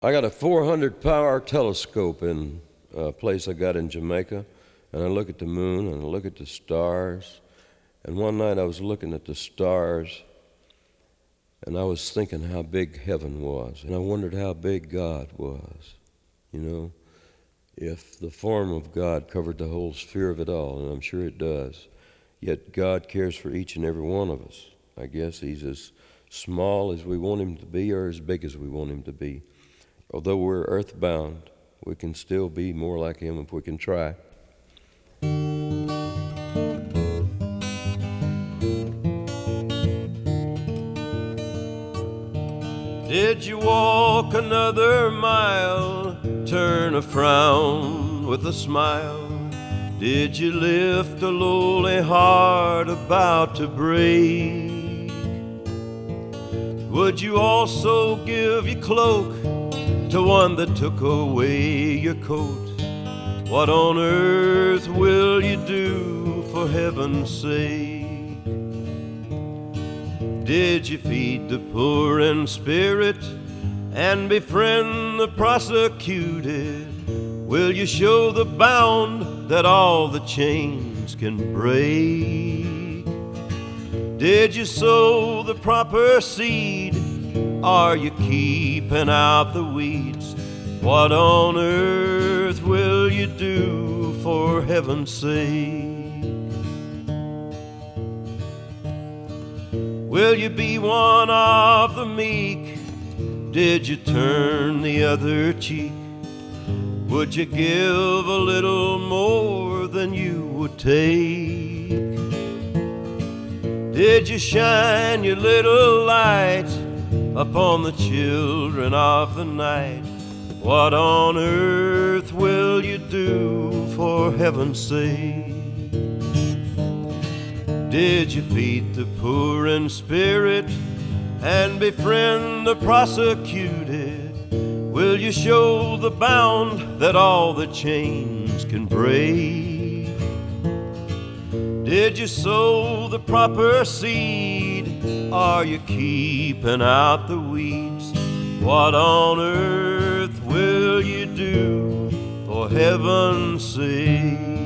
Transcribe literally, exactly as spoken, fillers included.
I got a four hundred power telescope in a place I got in Jamaica, and I look at the moon and I look at the stars. And one night I was looking at the stars, and I was thinking how big heaven was, and I wondered how big God was. You know, if the form of God covered the whole sphere of it all, and I'm sure it does, yet God cares for each and every one of us. I guess He's as small as we want Him to be or as big as we want Him to be. Although we're earthbound, we can still be more like Him if we can try. Did you walk another mile, turn a frown with a smile? Did you lift a lowly heart about to break? Would you also give your cloak to one that took away your coat? What on earth will you do for heaven's sake? Did you feed the poor in spirit and befriend the prosecuted? Will you show the bound that all the chains can break? Did you sow the proper seed? Are you keeping out the weeds? What on earth will you do for heaven's sake? Will you be one of the meek? Did you turn the other cheek? Would you give a little more than you would take? Did you shine your little light upon the children of the night? What on earth will you do for heaven's sake? Did you feed the poor in spirit and befriend the prosecuted? Will you show the bound that all the chains can break? Did you sow the proper seed? Are you keeping out the weeds? What on earth will you do for heaven's sake?